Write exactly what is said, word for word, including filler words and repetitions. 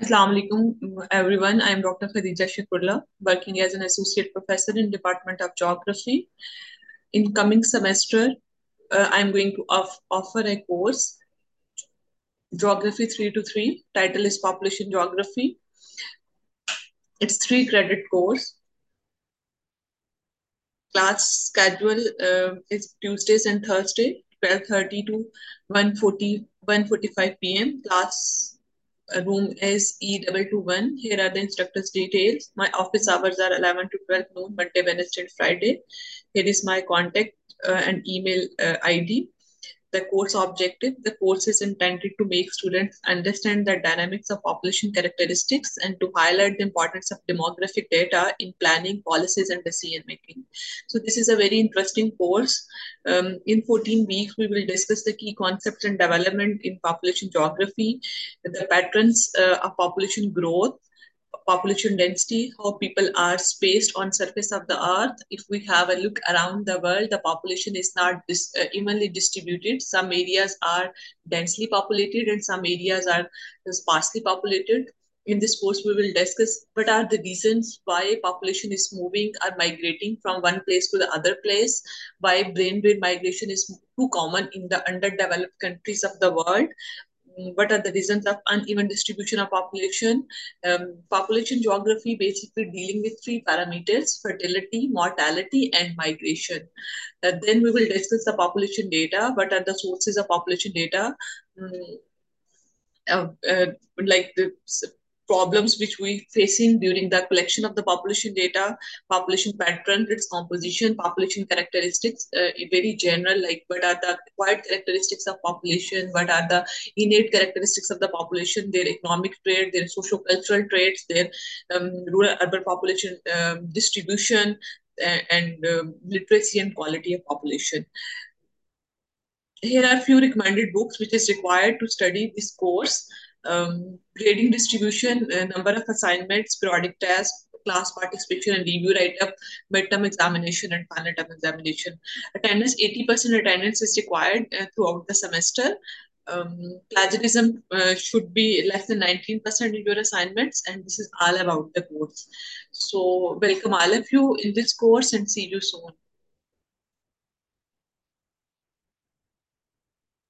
Assalamu alaikum everyone. I am Doctor Khadija Shakurla, working as an associate professor in Department of Geography. In coming semester, uh, I am going to off offer a course, Geography three to three. Title is Population Geography. It's three credit course. Class schedule uh, is Tuesdays and Thursday, twelve thirty to one forty, one forty-five p m. Class uh, room is E two two one. Here are the instructor's details. My office hours are eleven to twelve noon, Monday, Wednesday, and Friday. Here is my contact uh, and email uh, I D. The course objective. The course is intended to make students understand the dynamics of population characteristics and to highlight the importance of demographic data in planning, policies, and decision making. So this is a very interesting course. Um, in fourteen weeks, we will discuss the key concepts and development in population geography, the patterns uh, of population growth, population density, how people are spaced on surface of the earth. If we have a look around the world, the population is not dis, uh, evenly distributed. Some areas are densely populated and some areas are sparsely populated. In this course, we will discuss what are the reasons why population is moving or migrating from one place to the other place, why brain drain migration is too common in the underdeveloped countries of the world, what are the reasons of uneven distribution of population. Um, population geography basically dealing with three parameters: fertility, mortality, and migration. Uh, then we will discuss the population data. What are the sources of population data? Um, uh, uh, like the problems which we facing during the collection of the population data, population pattern, its composition, population characteristics, uh, very general, like what are the acquired characteristics of population, what are the innate characteristics of the population, their economic trait, their socio-cultural traits, their um, rural-urban population um, distribution, uh, and um, literacy and quality of population. Here are few recommended books which is required to study this course. Um, grading distribution, uh, number of assignments, periodic tests, class participation and review write-up, midterm examination and final term examination. Attendance, eighty percent attendance is required uh, throughout the semester. Um, plagiarism uh, should be less than nineteen percent in your assignments, and this is all about the course. So welcome all of you in this course and see you soon.